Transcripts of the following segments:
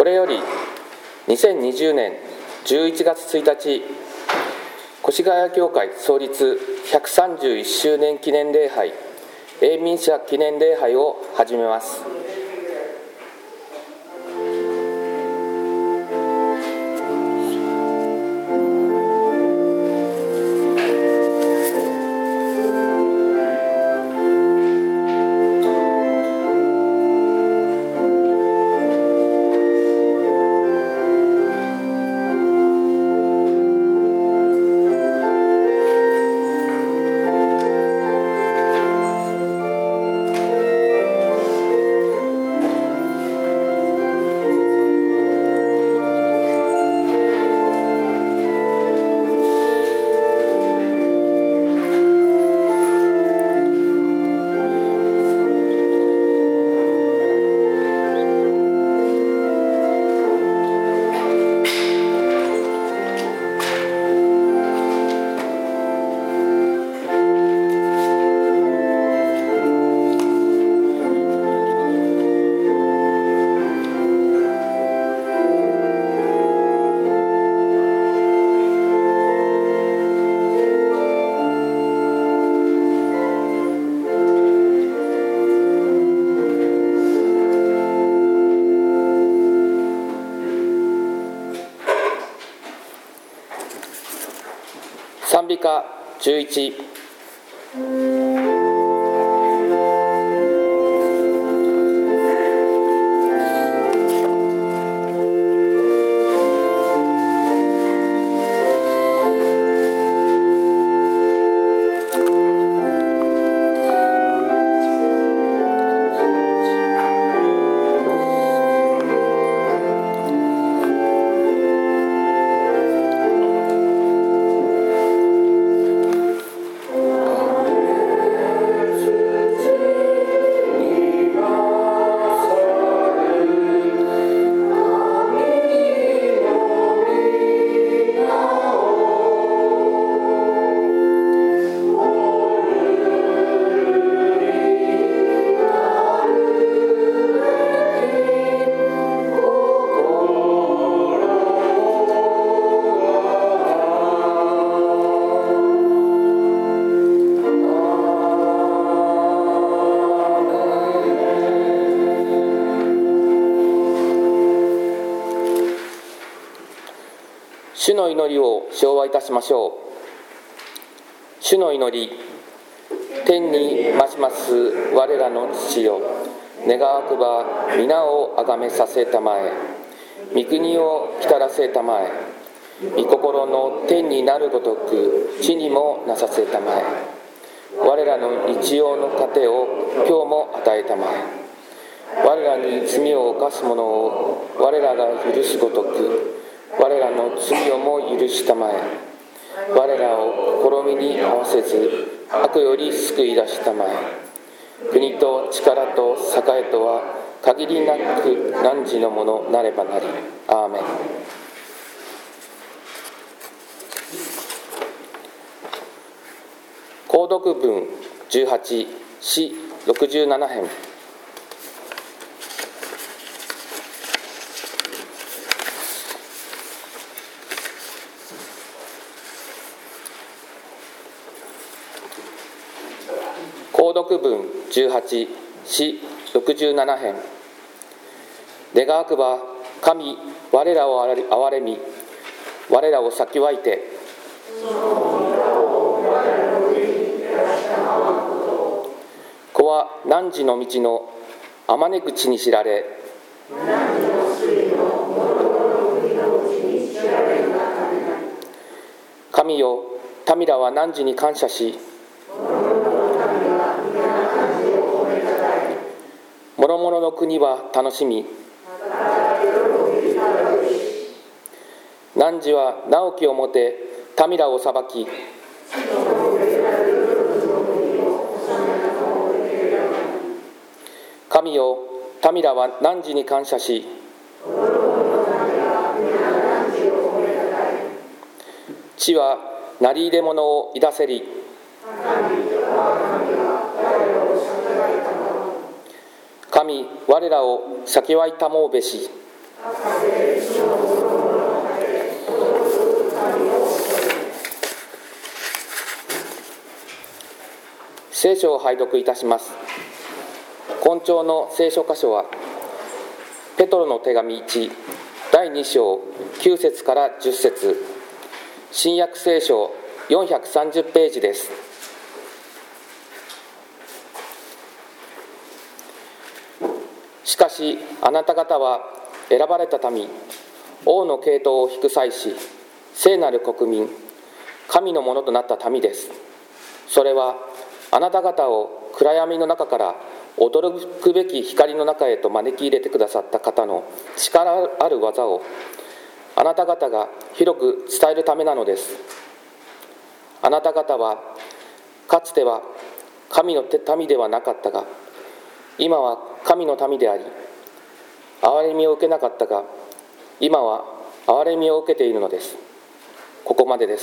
これより2020年11月1日、越谷教会創立131周年記念礼拝、永民者記念礼拝を始めます。賛美歌11。主の祈りを唱和いたしましょう。主の祈り。天に増します我らの父よ、願わくば皆をあがめさせたまえ、御国を来たらせたまえ、御心の天になるごとく地にもなさせたまえ、我らの日曜の糧を今日も与えたまえ、我らに罪を犯す者を我らが許すごとく我らの罪をも許したまえ、我らを試みに合わせず悪より救い出したまえ、国と力と栄とは限りなく汝のものなればなり。アーメン。購読文18、詩67編。購読文18、詩67編。願わくば神我らを憐れみ、我らを先わいて、子は汝の道のあまね口に知られ、神よ、民らは汝に感謝し、諸々の国は楽しみ、汝は直きをもて民らを裁き、神よ、民らは汝に感謝し、地は鳴り入れ者をいだせり、神我らを先はいたもうべし。 聖書を拝読いたします。今朝の聖書箇所は、ペトロの手紙1、第2章9節から10節、新約聖書430ページです。しかし、あなた方は選ばれた民、王の系統を引く祭司、聖なる国民、神のものとなった民です。それは、あなた方を暗闇の中から驚くべき光の中へと招き入れてくださった方の力ある技をあなた方が広く伝えるためなのです。あなた方はかつては神の民ではなかったが、今は神の民であり、憐れみを受けなかったが、今は憐れみを受けているのです。ここまでです。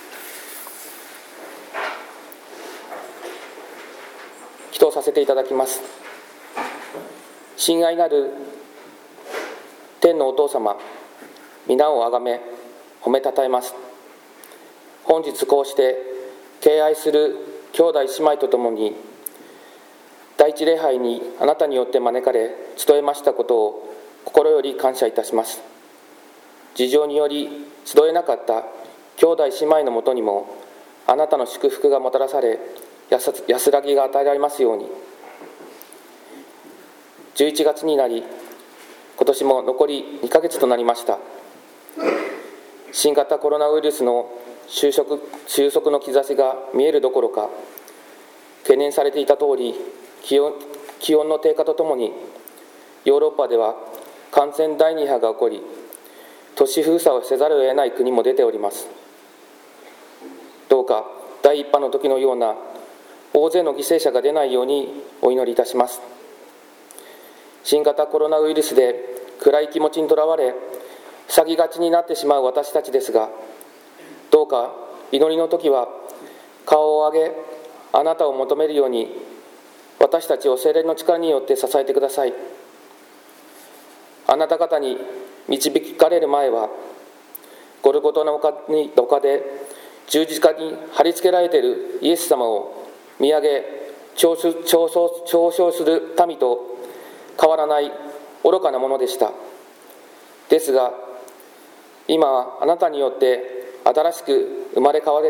祈祷させていただきます。親愛なる天のお父様、皆をあがめ褒めたたえます。本日こうして敬愛する兄弟姉妹とともに第一礼拝にあなたによって招かれ集えましたことを心より感謝いたします。事情により集えなかった兄弟姉妹のもとにもあなたの祝福がもたらされ、安らぎが与えられますように。11月になり、今年も残り2ヶ月となりました。新型コロナウイルスの収束の兆しが見えるどころか、懸念されていた通り、気温の低下とともに、ヨーロッパでは感染第2波が起こり、都市封鎖をせざるを得ない国も出ております。どうか第1波の時のような大勢の犠牲者が出ないようにお祈りいたします。新型コロナウイルスで暗い気持ちにとらわれ、塞ぎがちになってしまう私たちですが、どうか祈りの時は顔を上げ、あなたを求めるように私たちを聖霊の力によって支えてください。あなた方に導かれる前は、ゴルゴタの丘で十字架に貼り付けられているイエス様を見上げ嘲笑する民と変わらない愚かなものでした。ですが今はあなたによって新しく生まれ変わら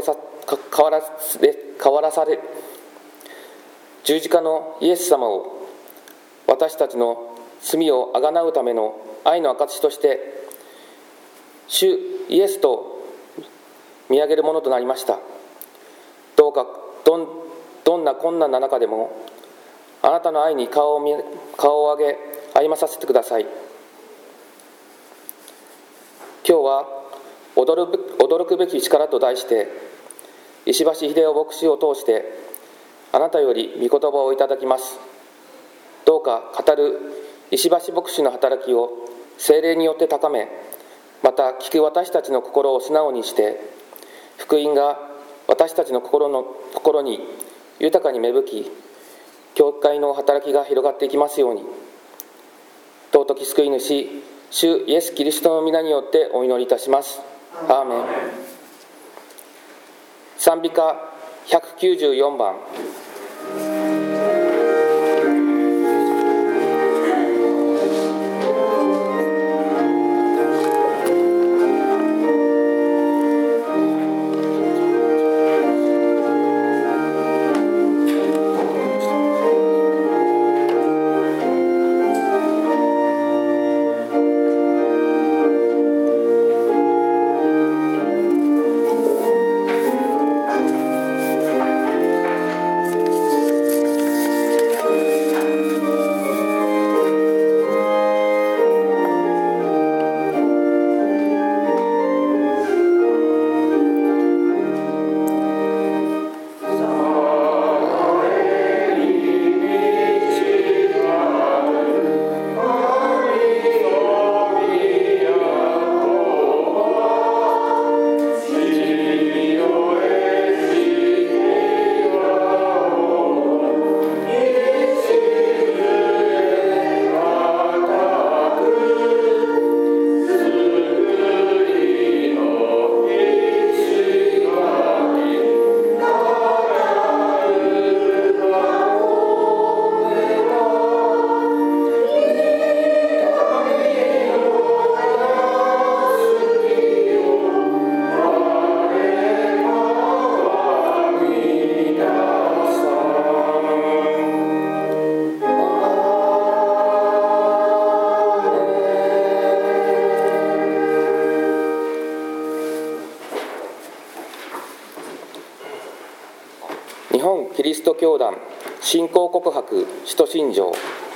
され、十字架のイエス様を私たちの罪をあがなうための愛の証として主イエスと見上げるものとなりました。どうかどんな困難な中でもあなたの愛に顔を上げ歩まさせてください。今日は驚くべき力と題して、石橋秀夫牧師を通してあなたより御言葉をいただきます。どうか語る石橋牧師の働きを聖霊によって高め、また聞く私たちの心を素直にして、福音が私たちの心に豊かに芽吹き、教会の働きが広がっていきますように。尊き救い主、主イエス・キリストの皆によってお祈りいたします。アーメン。賛美歌194番。 キリスト教団信仰告白使徒信条。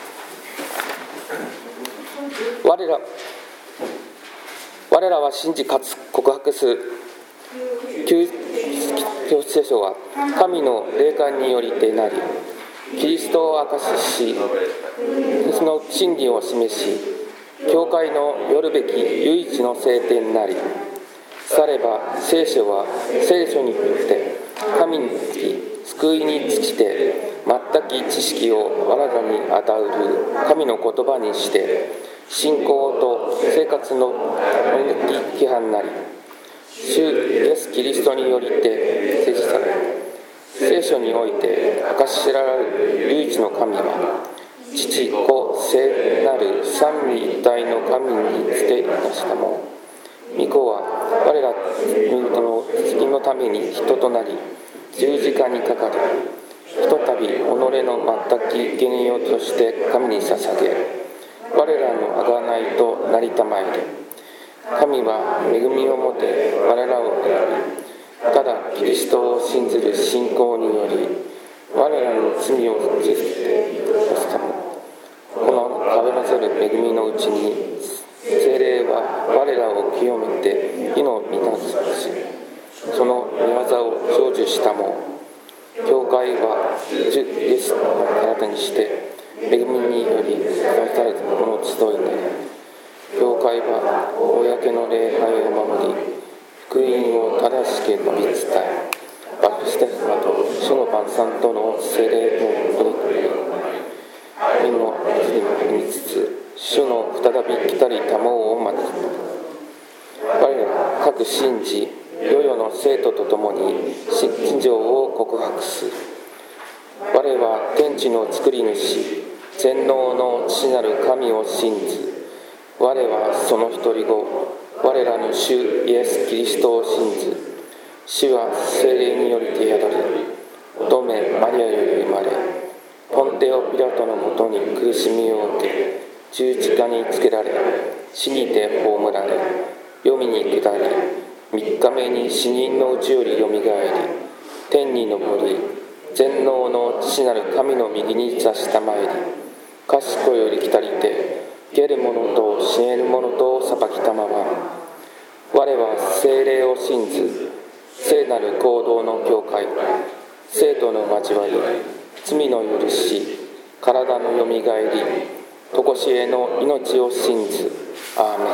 我らは信じかつ告白す旧聖書は神の霊感によりてなり、キリストを証しし、その真理を示し、教会のよるべき唯一の聖典なり。されば聖書は聖書によって神につき救いに尽きて全く知識を我らに与える神の言葉にして、信仰と生活の規範なり、主イエスキリストによりて施示され、聖書において明かしられる唯一の神は、父子聖なる三位一体の神につけいたしたもの。御子は我らの救いのために人となり、十字架にかかり、ひとたび己の全き原用として神に捧げ、我らの贖いとなりたまえる。神は恵みをもて我らを選び、ただキリストを信ずる信仰により我らの罪を消して干すため、この壁なせる恵みのうちに聖霊は我らを清めて義の御なし、その御業を成就したも教会は主イエスの体にして恵みにより出されたもの集いになり、教会は公の礼拝を守り、福音を正しく述べ伝え、私たちなど主の晩餐との聖霊の取り組みにも見つつ、主の再び来たりたもを待つ。我ら各信じ世々の生徒と共に信条を告白す。我は天地の作り主全能の父なる神を信ず。我はその一人子、我らの主イエス・キリストを信ず。主は聖霊によりて宿り、乙女マリアより生まれ、ポンテオ・ピラトのもとに苦しみを受け、十字架につけられ、死にて葬られ、黄泉に下り、3日目に死人のうちよりよみがえり、天に昇り、全能の父なる神の右に座したまえり、賢より来たりて、ける者と死ねる者と裁きたまわん。我は聖霊を信ず、聖なる行動の教会、生徒の交わり、罪の許し、体のよみがえり、とこしえの命を信ず。アーメン。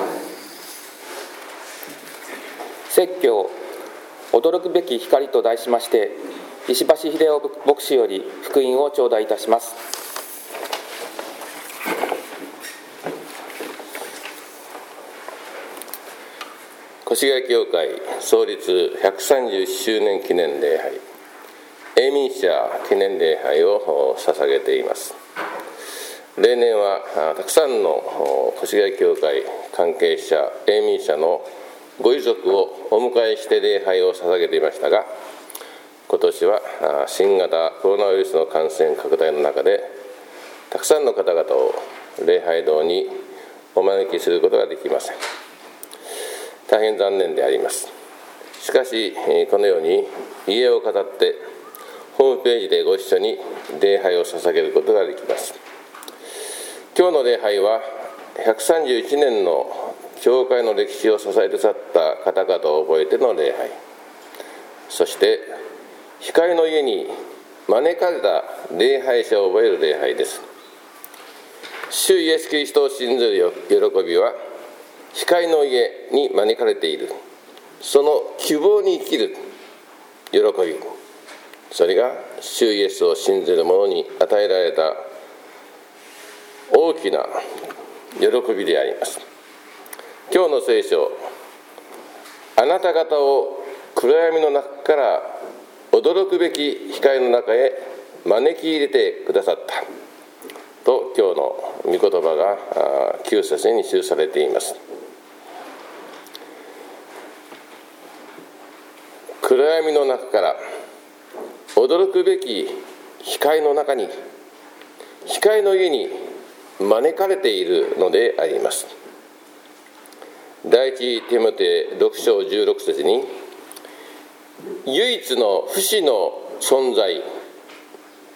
説教、驚くべき光と題しまして、石橋秀夫牧師より福音を頂戴いたします。 越谷教会創立130周年記念礼拝、永民者記念礼拝を捧げています。例年はたくさんの越谷教会関係者、永民者のご遺族をお迎えして礼拝を捧げていましたが、今年は新型コロナウイルスの感染拡大の中で、たくさんの方々を礼拝堂にお招きすることができません。大変残念であります。しかし、このように家を飾ってホームページでご一緒に礼拝を捧げることができます。今日の礼拝は131年の教会の歴史を支えて去った方々を覚えての礼拝、そして光の家に招かれた礼拝者を覚える礼拝です。主イエス・キリストを信ずる喜びは、光の家に招かれている、その希望に生きる喜び、それが主イエスを信ずる者に与えられた大きな喜びであります。今日の聖書、あなた方を暗闇の中から驚くべき光の中へ招き入れてくださったと、今日の御言葉が9節に記されています。暗闇の中から驚くべき光の中に、光の家に招かれているのであります。第一テモテ6章16節に、唯一の不死の存在、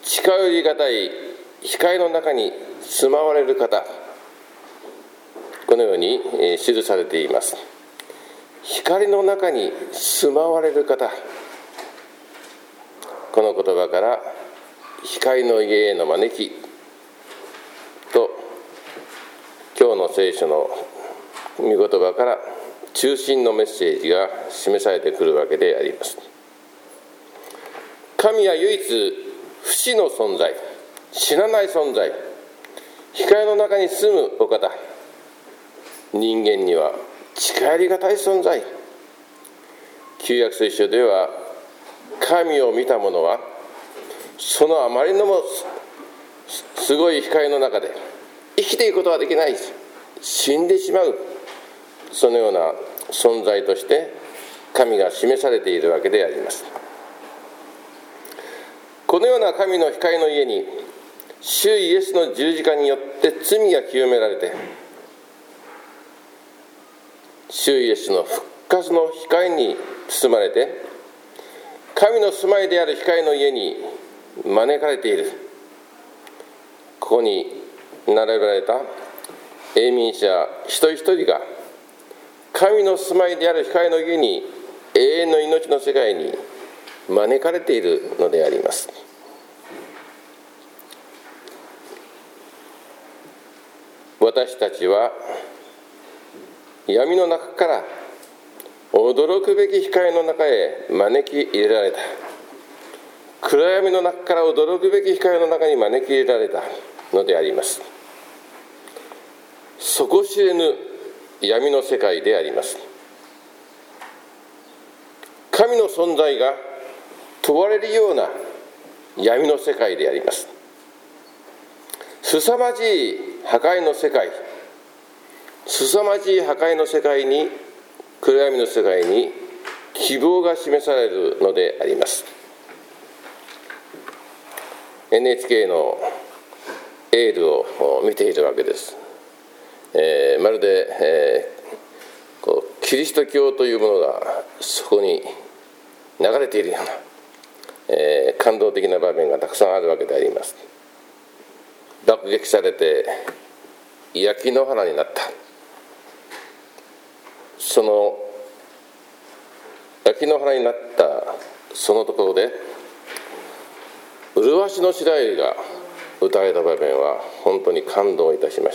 近寄りがたい光の中に住まわれる方、このように記されています。光の中に住まわれる方、この言葉から光の家への招きと、今日の聖書の御言葉から中心のメッセージが示されてくるわけであります。神は唯一不死の存在、死なない存在、光の中に住むお方、人間には近寄りがたい存在。旧約聖書では、神を見た者はそのあまりのもすごい光の中で生きていくことはできない、死んでしまう、そのような存在として神が示されているわけであります。このような神の光の家に、主イエスの十字架によって罪が清められて、主イエスの復活の光に包まれて、神の住まいである光の家に招かれている。ここに並べられた永民者一人一人が、神の住まいである光の家に、永遠の命の世界に招かれているのであります。私たちは闇の中から驚くべき光の中へ招き入れられた。暗闇の中から驚くべき光の中に招き入れられたのであります。底知れぬ闇の世界であります。神の存在が問われるような闇の世界であります。凄まじい破壊の世界、凄まじい破壊の世界に、暗闇の世界に希望が示されるのであります。 NHK のエールを見ているわけです。まるで、キリスト教というものがそこに流れているような、感動的な場面がたくさんあるわけであります。爆撃されて焼き野原になった、その焼き野原になったそのところで、麗しの白百合が歌われた場面は本当に感動いたしました。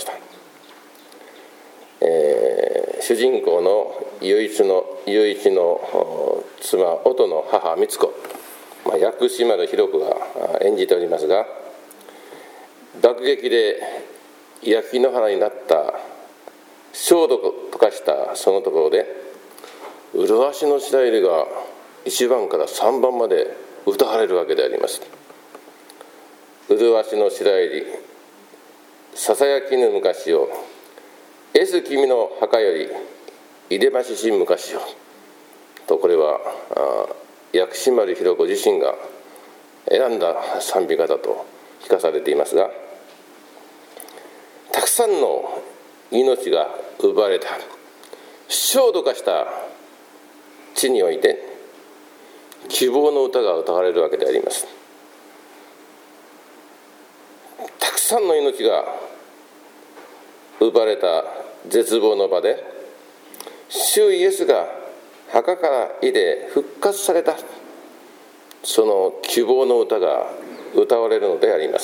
主人公の雄一の妻、音の母美津子、薬師丸ひろ子が演じておりますが、爆撃で焼き野原になった焦土と化したそのところで、麗しの白百合が1番から3番まで歌われるわけであります。麗しの白百合、ささやきぬ昔を、君の墓より入れましし昔をと、これは薬師丸ひろ子自身が選んだ賛美歌だと聞かされていますが、たくさんの命が奪われた焦土化した地において希望の歌が歌われるわけであります。たくさんの命が奪われた絶望の場で、主イエスが墓から入れ復活された、その希望の歌が歌われるのであります。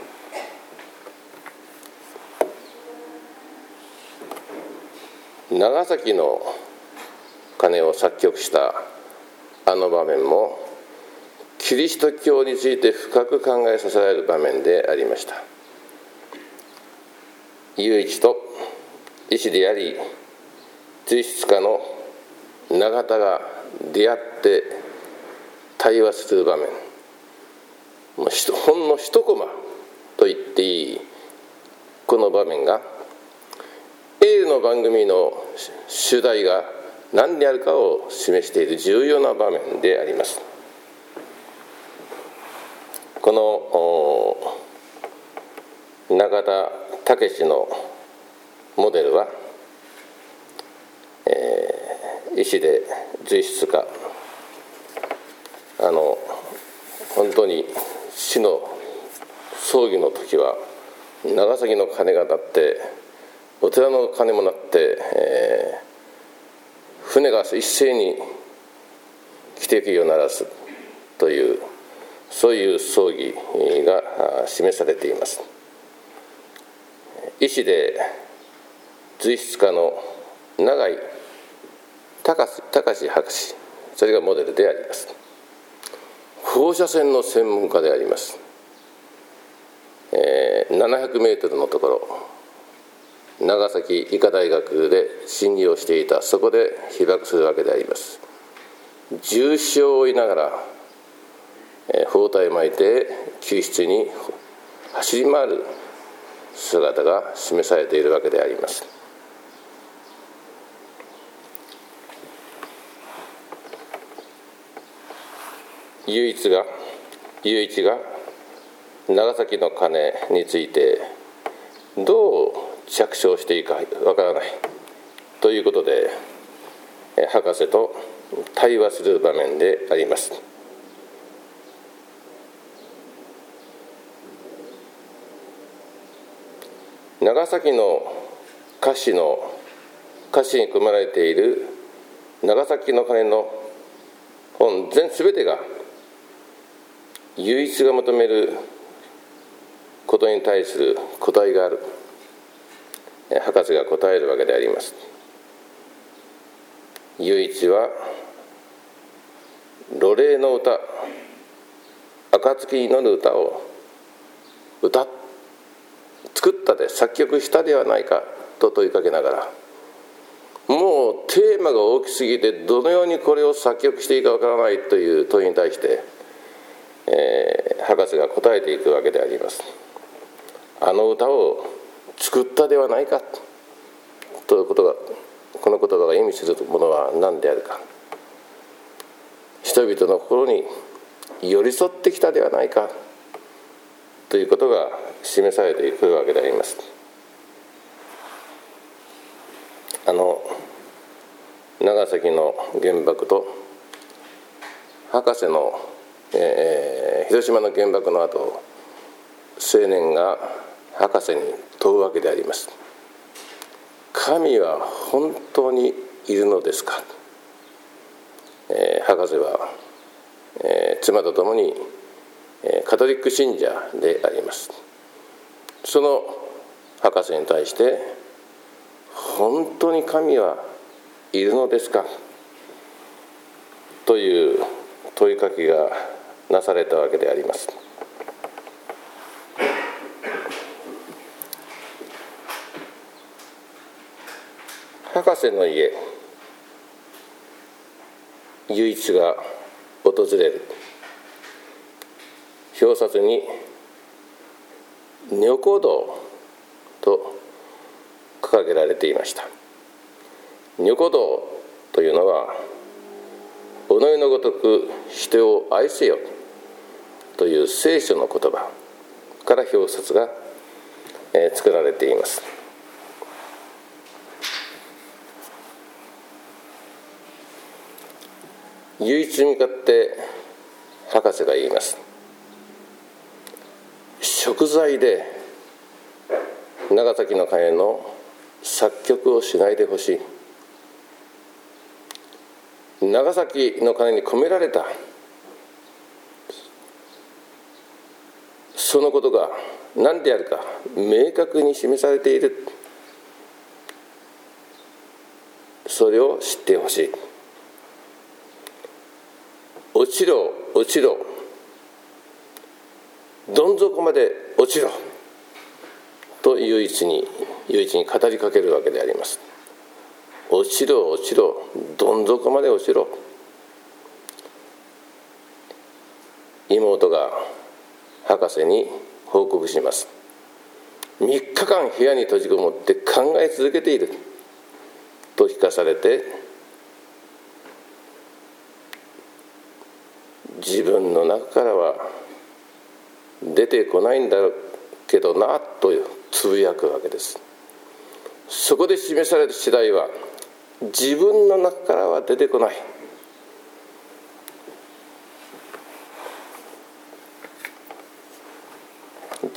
長崎の鐘を作曲したあの場面も、キリスト教について深く考えさせられる場面でありました。雄一と医師であり随筆家の永田が出会って対話する場面、ほんの一コマと言っていいこの場面が、エールの番組の主題が何であるかを示している重要な場面であります。この永田武のモデルは、医師で随筆家、本当に死の葬儀の時は長崎の鐘が鳴ってお寺の鐘も鳴って、船が一斉に汽笛を鳴らすという、そういう葬儀が示されています。医師で随筆家の永井隆博士、それがモデルであります。放射線の専門家であります。700メートルのところ、長崎医科大学で診療していた、そこで被爆するわけであります。重傷を負いながら、包帯を巻いて救出に走り回る姿が示されているわけであります。雄一が長崎の鐘についてどう着想していいかわからないということで、博士と対話する場面であります。長崎の歌詞に組まれている長崎の鐘の本全てが雄一が求めることに対する答えがある。博士が答えるわけであります。雄一は炉霊の歌、暁に祈る歌を作ったで作曲したではないかと問いかけながら、もうテーマが大きすぎてどのようにこれを作曲していいかわからないという問いに対して、博士が答えていくわけであります。あの歌を作ったではないかということが、この言葉が意味するものは何であるか、人々の心に寄り添ってきたではないかということが示されてくるわけであります。長崎の原爆と博士の、広島の原爆の後、青年が博士に問うわけであります。神は本当にいるのですか。博士は、妻と共にカトリック信者であります。その博士に対して、本当に神はいるのですかという問いかけがなされたわけであります。博士の家、雄一が訪れる。表札に女古堂と掲げられていました。女古堂というのは、己のごとく人を愛せよという聖書の言葉から表札が作られています。雄一に向かって博士が言います。贖罪で長崎の鐘の作曲をしないでほしい。長崎の鐘に込められたそのことが何であるか明確に示されている。それを知ってほしい。落ちろ落ちろ、どん底まで落ちろと雄一に語りかけるわけであります。落ちろ落ちろ、どん底まで落ちろ。妹が博士に報告します。3日間部屋に閉じこもって考え続けていると聞かされて、自分の中からは出てこないんだけどなとつぶやくわけです。そこで示された次第は、自分の中からは出てこない。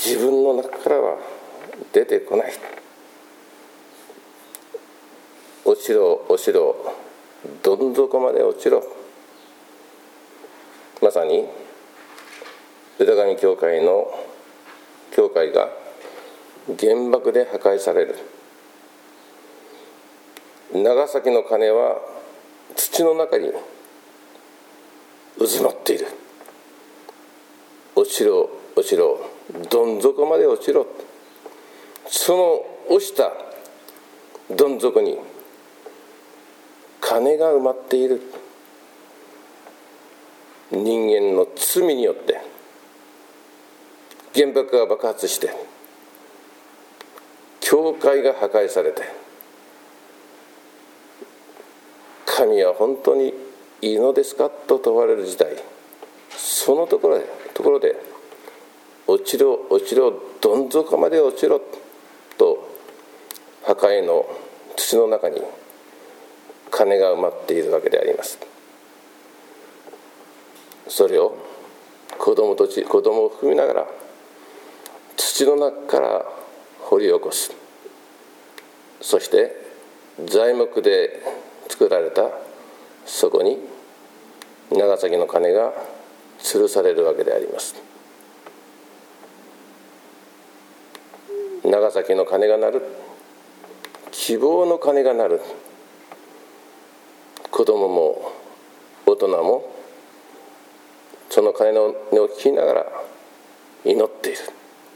自分の中からは出てこない。落ちろ落ちろ、どん底まで落ちろ。まさに浦上教会が原爆で破壊される。長崎の鐘は土の中に渦巻っている。落ちろ落ちろ、どん底まで落ちろ。その落ちたどん底に鐘が埋まっている。人間の罪によって原爆が爆発して教会が破壊されて、神は本当にいいのですかと問われる時代、そのところで落ちろ落ちろ、どん底まで落ちろと破壊の土の中に鐘が埋まっているわけであります。それを子供を含みながら土の中から掘り起こす。そして材木で作られたそこに長崎の鐘が吊るされるわけであります。長崎の鐘が鳴る、希望の鐘が鳴る。子供も大人もその鐘の音を聞きながら祈っている。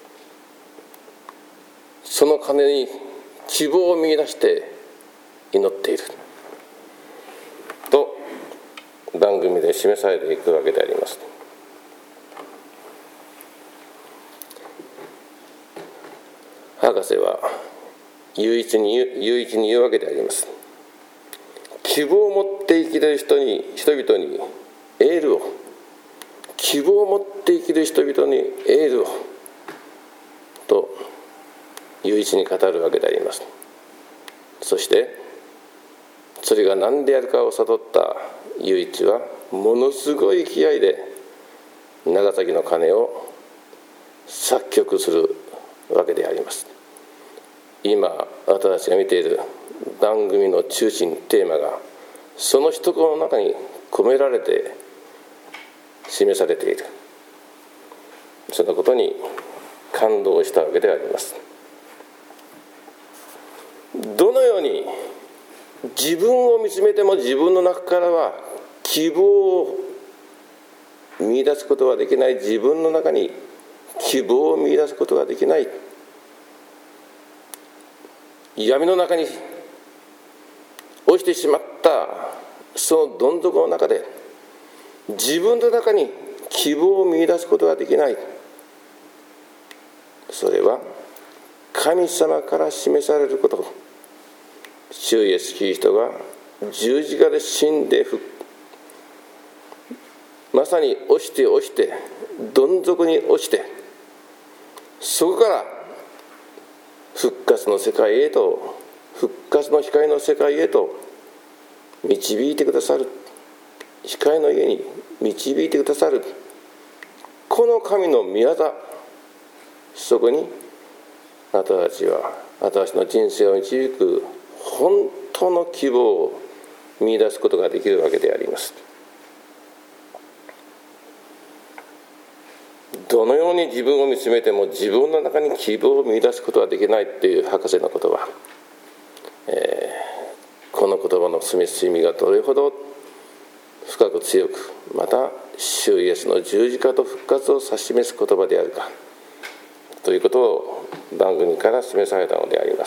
その鐘に希望を見出して祈っていると番組で示されていくわけであります。博士は唯一に言うわけであります。希望を持って生きる人々にエールを、希望を持って生きる人々にエールをと唯一に語るわけであります。そしてそれが何であるかを悟った唯一はものすごい気合で長崎の鐘を作曲するわけであります。今私たちが見ている番組の中心テーマがその一言の中に込められて示されている。そのことに感動したわけであります。どのように自分を見つめても自分の中からは希望を見出すことはできない。自分の中に希望を見出すことができない。闇の中に落ちてしまったそのどん底の中で自分の中に希望を見出すことができない。それは神様から示されること。主イエスキリストが十字架で死んでまさに落ちてどん底に落ちて、そこから復活の世界へと、復活の光の世界へと導いてくださる、光の家に導いてくださる、この神の御業、そこに私の人生を導く本当の希望を見出すことができるわけであります。どのように自分を見つめても自分の中に希望を見出すことができないという博士の言葉、この言葉の住み進みがどれほど深く強く、また主イエスの十字架と復活を指し示す言葉であるかということを番組から示されたのであります。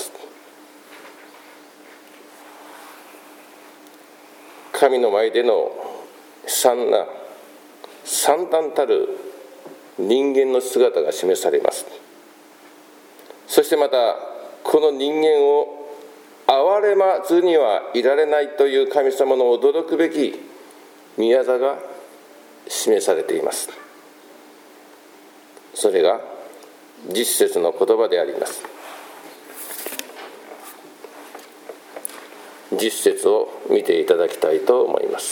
神の前での惨憺たる人間の姿が示されます。そしてまたこの人間を憐れまずにはいられないという神様の驚くべき御業が示されています。それが実節の言葉であります。実節を見ていただきたいと思います。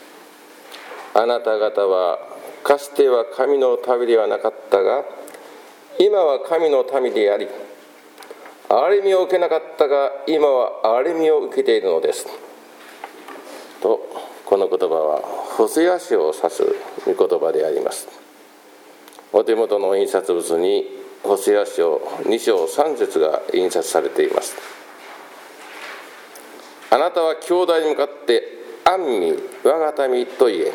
あなた方はかつては神の民ではなかったが、 今は神の民であり、憐れみを受けなかったが今は憐れみを受けているのですと、この言葉はホセア書を指す御言葉であります。お手元の印刷物にホセア書2章3節が印刷されています。あなたは兄弟に向かってアンミ、我が民と言え。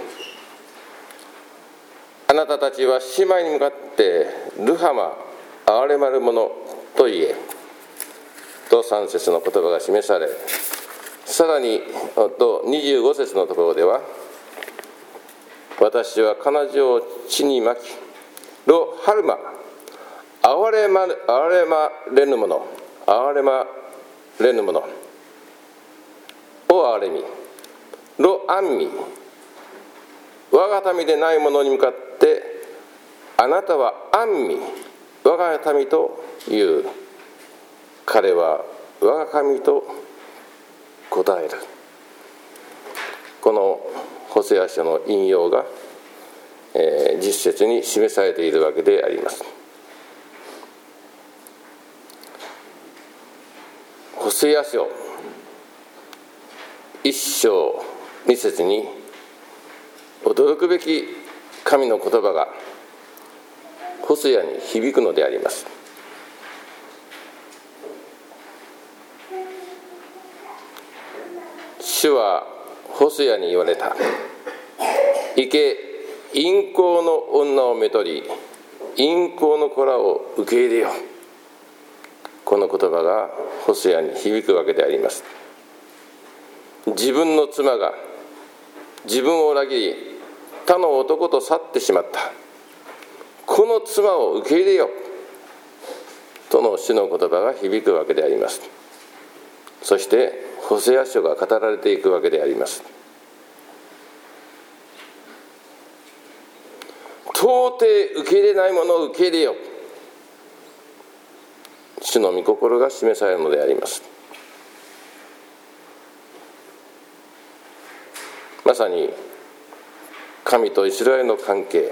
あなたたちは姉妹に向かってルハマ、憐れまる者と言え。と3節の言葉が示され、さらに25節のところでは、私は彼女を地にまき、ロハルマ、憐れまれぬ者を憐れみ、ロアンミ、我が民でない者に向かって、あなたはアンミ、我が民と言う。彼は我が神と答える。このホセア書の引用が、実節に示されているわけであります。ホセア書1章2節に驚くべき神の言葉がホセアに響くのであります。主はホセアに言われた。行け、淫行の女をめとり、淫行の子らを受け入れよ。この言葉がホセアに響くわけであります。自分の妻が自分を裏切り、他の男と去ってしまった。この妻を受け入れよ。との主の言葉が響くわけであります。そしてホセア書が語られていくわけであります。到底受け入れないものを受け入れよ。主の御心が示されるのであります。まさに神とイスラエルの関係。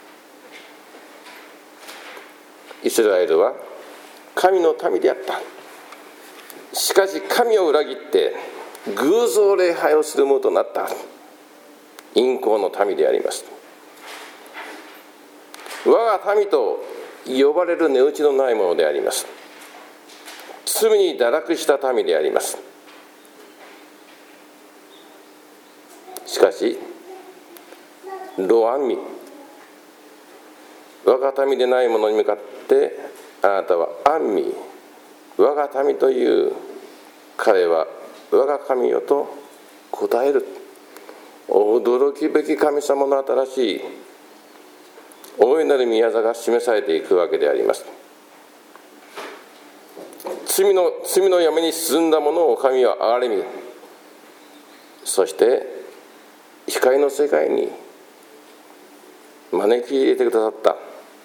イスラエルは神の民であった。しかし神を裏切って偶像礼拝をするものとなった淫行の民であります。我が民と呼ばれる値打ちのないものであります。罪に堕落した民であります。しかしロアンミ、我が民でない者に向かってあなたはアンミ、我が民という。彼は我が神よと答える。驚きべき神様の新しい大いなる宮座が示されていくわけであります。罪の闇に沈んだ者を神は憐れみ、そして光の世界に招き入れてくださった。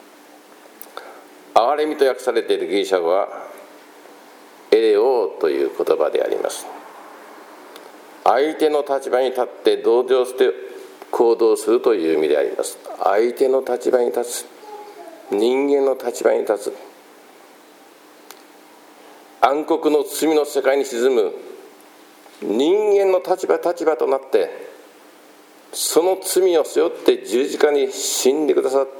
憐れみと訳されているギリシャ語はエレオーという言葉であります。相手の立場に立って同情して行動するという意味であります。相手の立場に立つ、人間の立場に立つ、暗黒の罪の世界に沈む人間の立場となって、その罪を背負って十字架に死んでくださった。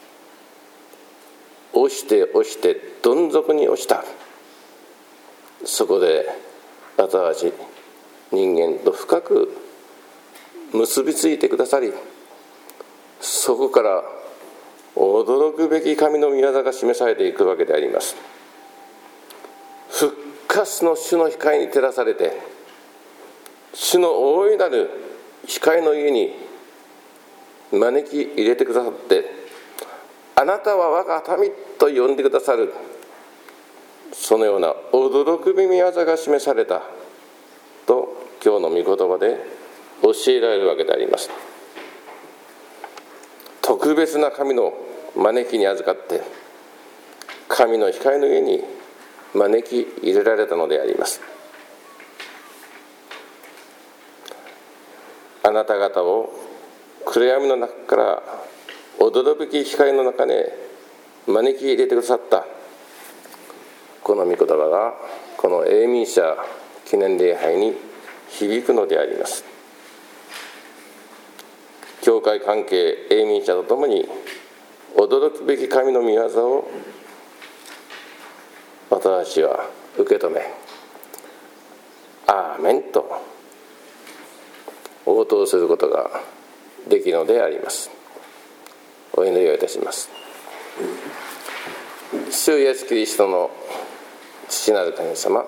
押してどん底に落ちた。そこで私人間と深く結びついてくださり、そこから驚くべき神の御業が示されていくわけであります。復活の主の光に照らされて、主の大いなる光の家に招き入れてくださって、あなたは我が民と呼んでくださる、そのような驚くべき御業が示されたと今日の御言葉で教えられるわけであります。特別な神の招きに預かって神の光の家に招き入れられたのであります。あなた方を暗闇の中から驚くべき光の中へ招き入れてくださったこの御言葉がこの永民者記念礼拝に響くのであります。教会関係永民者とともに驚くべき神の御業を私たちは受け止め、アーメンと応答することができるのであります。お祈りをいたします。主イエスキリストの父なる神様、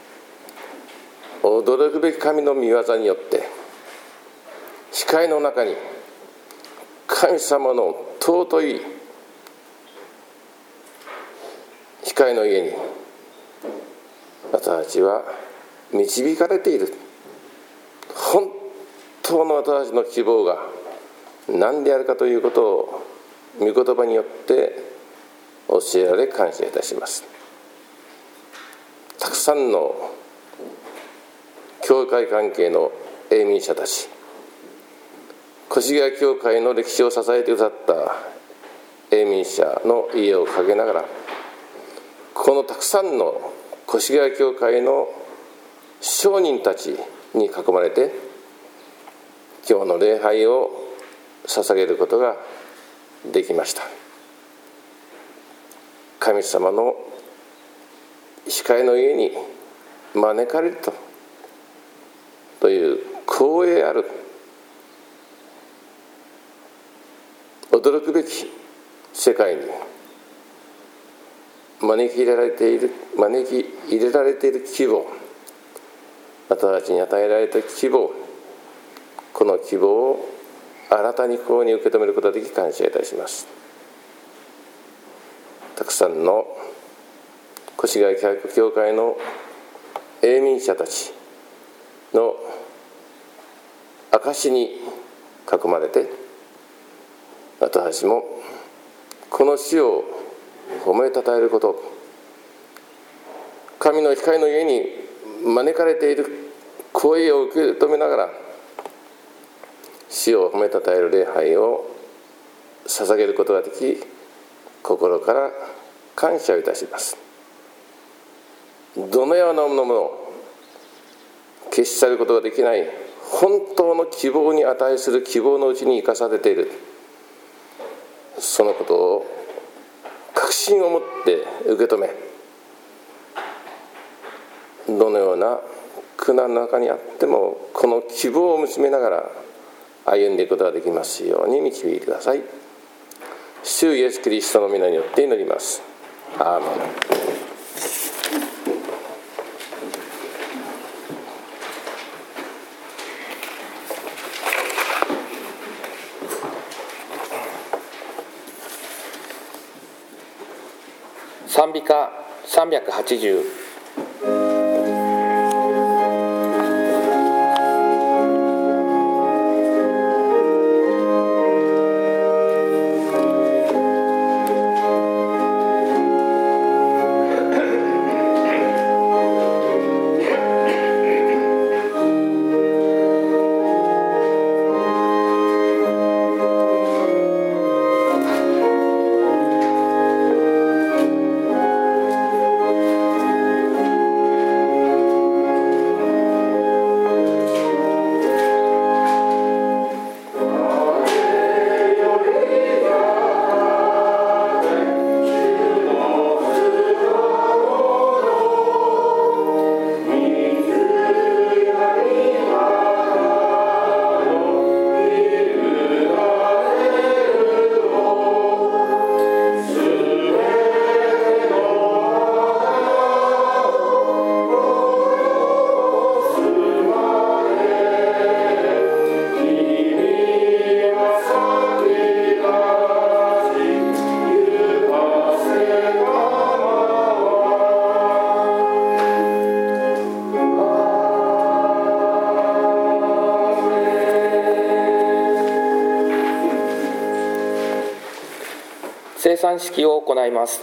驚くべき神の御業によって視界の中に神様の尊い光の家に私たちは導かれている。本当の私たちの希望が何であるかということを御言葉によって教えられ感謝いたします。たくさんの教会関係の永民者たち、越谷教会の歴史を支えてくださった永民者の家をかけながら、このたくさんの越谷教会の商人たちに囲まれて今日の礼拝を捧げることができました。神様の控えの家に招かれるという光栄ある驚くべき世界に招き入れられている希望、私たちに与えられた希望、この希望を新たにこうに受け止めることができ感謝いたします。たくさんの越谷教会の永民者たちの証に囲まれて、私たちもこの死を褒めたたえること、神の光の家に招かれている声を受け止めながら死を褒めたたえる礼拝を捧げることができ、心から感謝をいたします。どのようなものも消し去ることができない本当の希望に値する希望のうちに生かされている、そのことを確信を持って受け止め、どのような苦難の中にあってもこの希望を見つめながら歩んでいくことができますように導いてください。主イエスキリストの皆によって祈ります。アーメン。 賛美歌380。生産式を行います。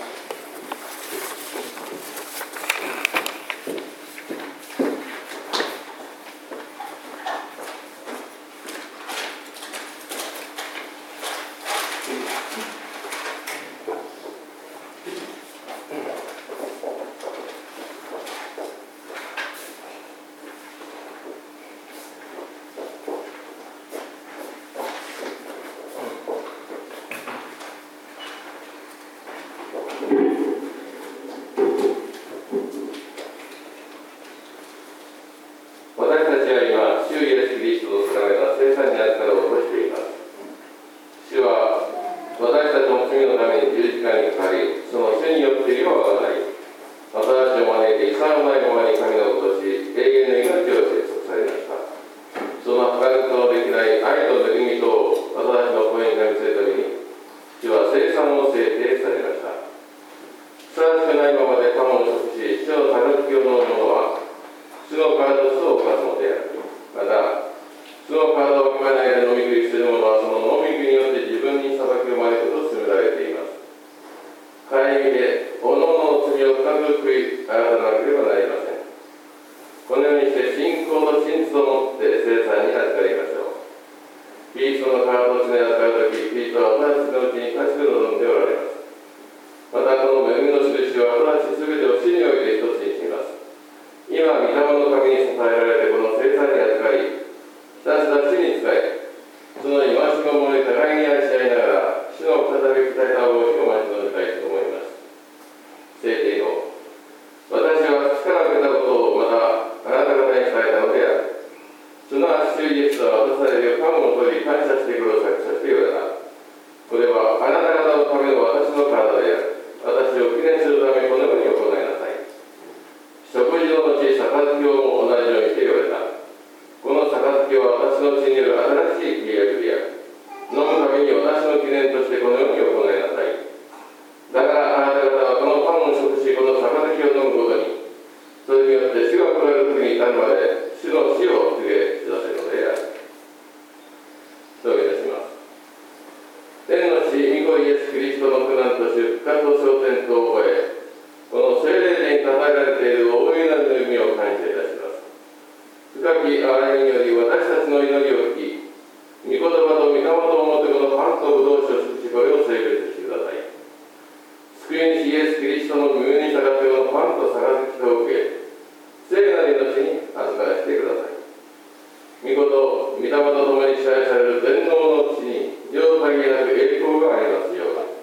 生産に預かろうとしています。主は私たちの罪のために十字架にかかり、その主によって義をあがない、私たちを招いて遺産のないままに神のことし、永遠の命を接続されました。その測ることのできない愛と恵みとを私たちの声にかみせるために、主は生産を制定されました。ふさわしくないままで神を食し、主の杯を飲む者は、主の体と酢を犯すのである。また、主の体を食わないで飲み食いする者は、その飲み食いによって自分に裁きを招くと勧められています。会議で、おのおのの罪を深く悔い改めなければなりません。このようにして信仰と真実をもって生産に預かりましょう。キリストの体と血に預かるとき、キリストは私たちのうちに確く望んでおられます。またこの恵みの印は私すべてを主において一つにします。今、御霊の神に支えられてこの生産に預かり、ひたすら主に仕え、その戒めを守り互いに愛し合いながら、主の再び鍛えた動きを待ち望みたいと思います。聖帝の私は父から受けたことをまたあなた方に伝えたのである。すなわち主イエスは渡されるパンを取り感謝してくださって言われた。これはあなた方のための私の体である。私を記念するためこのように行いなさい。食事の後、杯をも同じようにして言われた。この杯は私の血による新しい契約である。飲むために私の記念としてこのように行いなさい。だからあなた方はこのパンを食し、この杯を飲むことに、それによって主が来られる時に至るまで主の死を告げ知らせるのである。そういたします。天の父、御子イエス・キリストの苦難と主、復活と昇天とを覚え、この聖霊でに称えられている大いなる恵みを感謝いたします。深き憐れみにより私たちの祈りを聞き、御言葉と御霊とをもってこのパンとブドウ酒を祝し、これを聖別してください。救い主イエス・キリストの無に従ってこのパンと杯を受け、聖なる命に預からせてください。御子と御霊と共に支配される全能の地に、両限りなく栄光がありますように。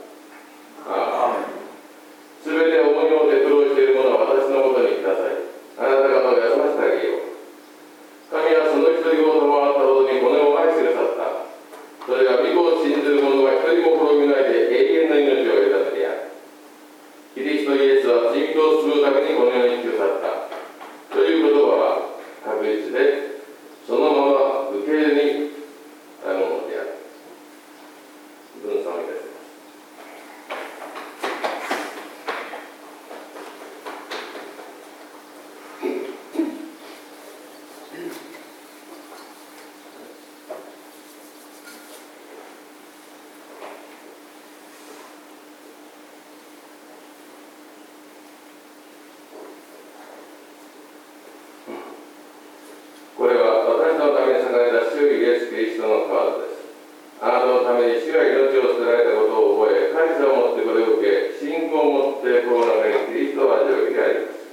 すべて重荷をて苦労している者は私のもとに来なさい。あなた方を休ませてあげよう。神はその一人を賜ったほどにこの世を愛してくださった。それが御子を信じる者は一人も滅びないで永遠の命を得るためである。キリストイエスは罪人を救うためにこの世に来てくださった。という言葉は確実で、そのまま受け入れにあるものである。分散をいたします。これは私のために捧げた主イエス・キリストの体です。あなたのために主が命を捨てられたことを覚え、感謝を持ってこれを受け、信仰を持ってこの中にキリストを味わうべきであります。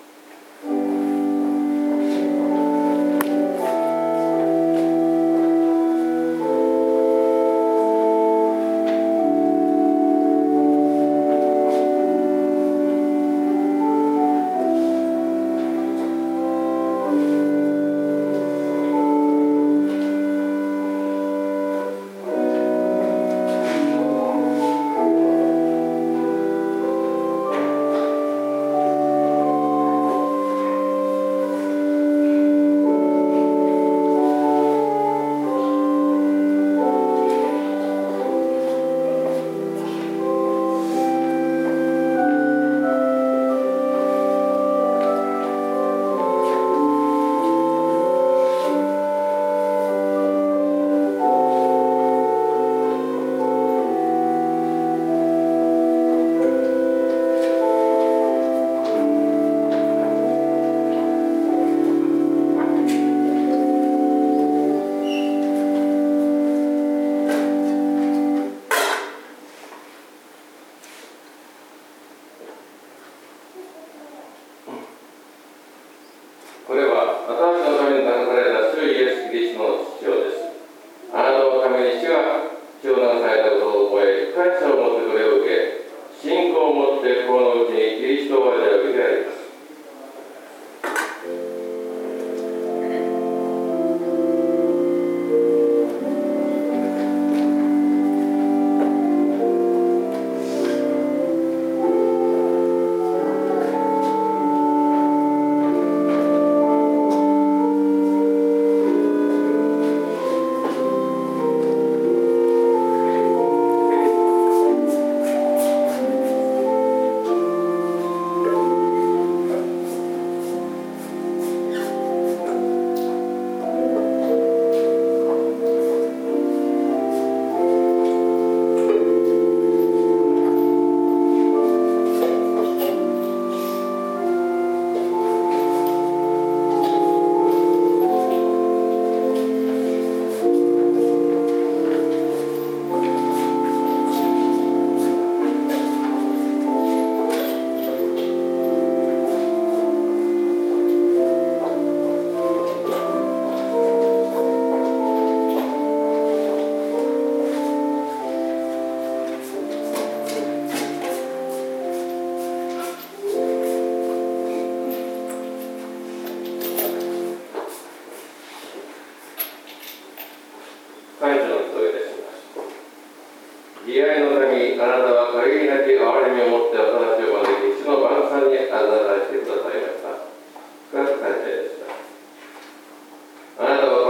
これは私のために流された主イエス・キリストの血潮です。あなたのために主が血を流されたことを覚え、感謝を持ってこれを受け、信仰を持ってこのうちにキリストを味わうべきであります。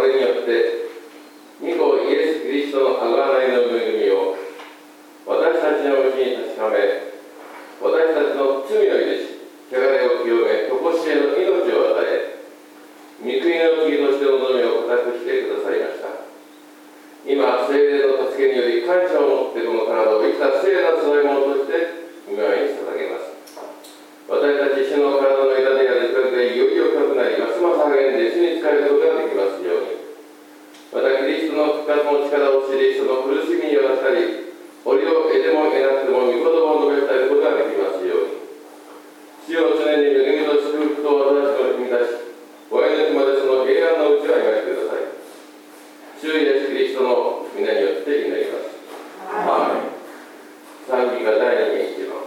れによって御子イエス・キリストの贖いの恵みを私たちのうちに確かめ、私たちの罪を許し、汚れを清め、とこしえの命を与え、御国の義としての望みを固くしてくださいました。今、聖霊の助けにより感謝を持ってこの体を生きた聖なる供え物として御前に捧げます。私たち主の体の枝である力でいよいよ深くなり、ますます励んで主に仕えることができますように。またキリストの復活の力を知り、その苦しみにはしたり、折を得ても得なくても御言葉を述べ伝えることができますように。主を常に恵みと祝福と私の君たち、お命までその平安のうちを歩ましてください。主イエス・キリストの皆によって祈ります。アーメン。賛美歌第2番。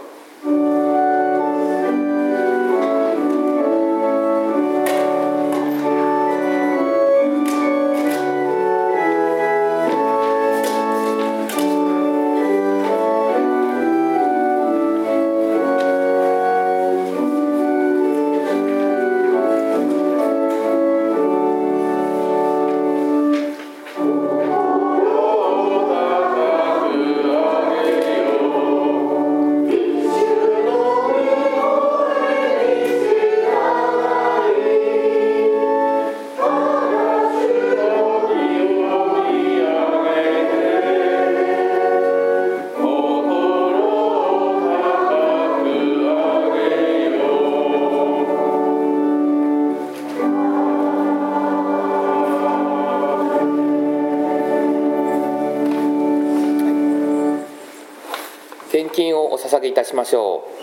献金をお捧げいたしましょう。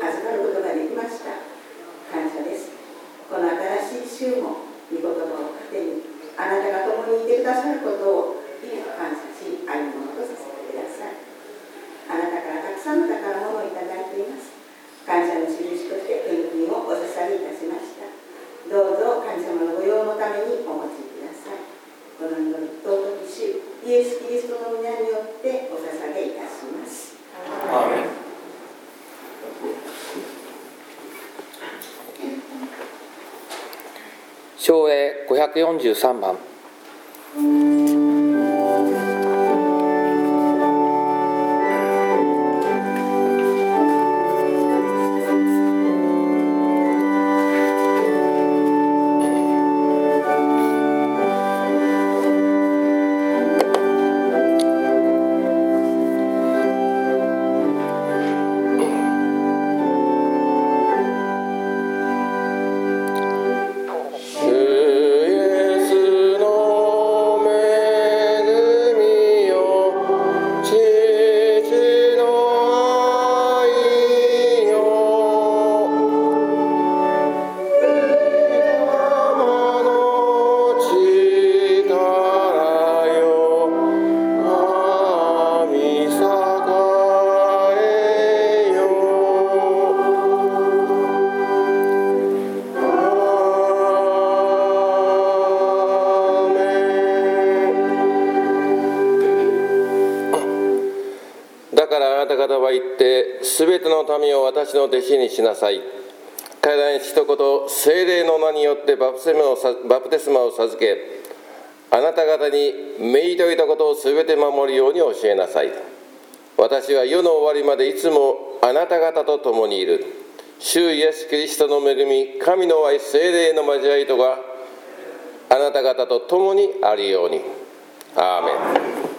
感謝です。この新しい週も御言葉をてにあなたが共にいてくださることを感謝し、あるものとさせてください。あなたからたくさんの宝物をいただいています。感謝の印として献金をお捧げいたしました。どうぞ神様の御用のためにお持ちください。この祈り、尊き主イエス・キリストの皆によってお捧げいたします。 アーメン。唱詠543番。 だからあなた方は言って、すべての民を私の弟子にしなさい。彼らに一言、聖霊の名によってバプテスマを授け、あなた方に命じておいたことをすべて守るように教えなさい。私は世の終わりまでいつもあなた方と共にいる。主イエス・キリストの恵み、神の愛、聖霊の交わりとがあなた方と共にあるように。アーメン。